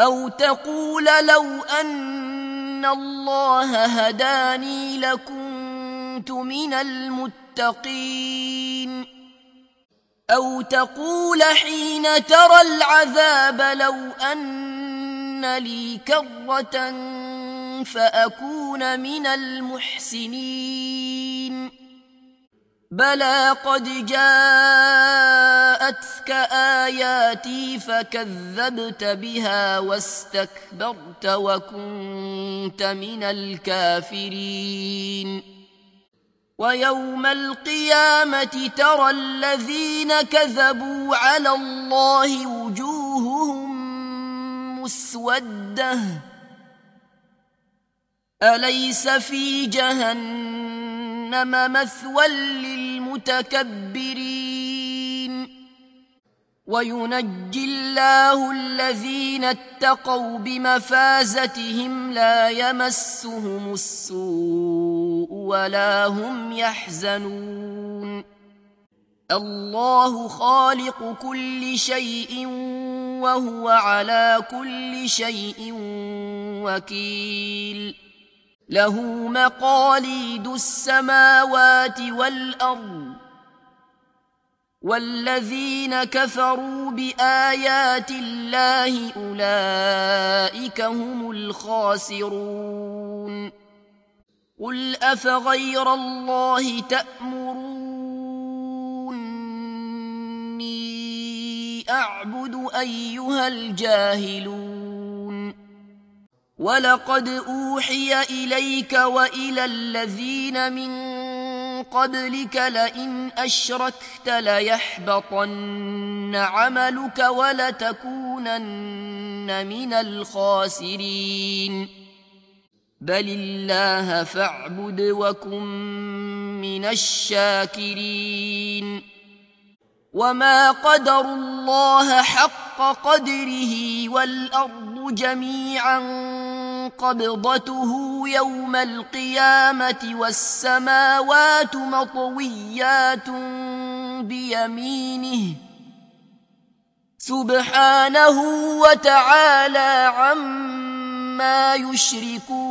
أو تقول لو أن الله هداني لكنت من المتقين. أو تقول حين ترى العذاب لو أن لي كرة فأكون من المحسنين. بلى قد جاءتك آياتي فكذبت بها واستكبرت وكنت من الكافرين. ويوم القيامة ترى الذين كذبوا على الله وجوههم مسودة أليس في جهنم مثوى للمتكبرين. وينجي الله الذين اتقوا بمفازتهم لا يمسهم السوء ولا هم يحزنون. الله خالق كل شيء وهو على كل شيء وكيل. له مقاليد السماوات والأرض والذين كفروا بآيات الله أولئك هم الخاسرون. قل أفغير الله تأمروني أعبد أيها الجاهلون. ولقد أوحي إليك وإلى الذين من قبلك لئن أشركت ليحبطن عملك ولتكونن من الخاسرين. بل الله فاعبد وكن من الشاكرين. وما قدروا الله حق قدره والأرض جميعا قبضته يوم القيامة والسماوات مطويات بيمينه سبحانه وتعالى عما يشركون.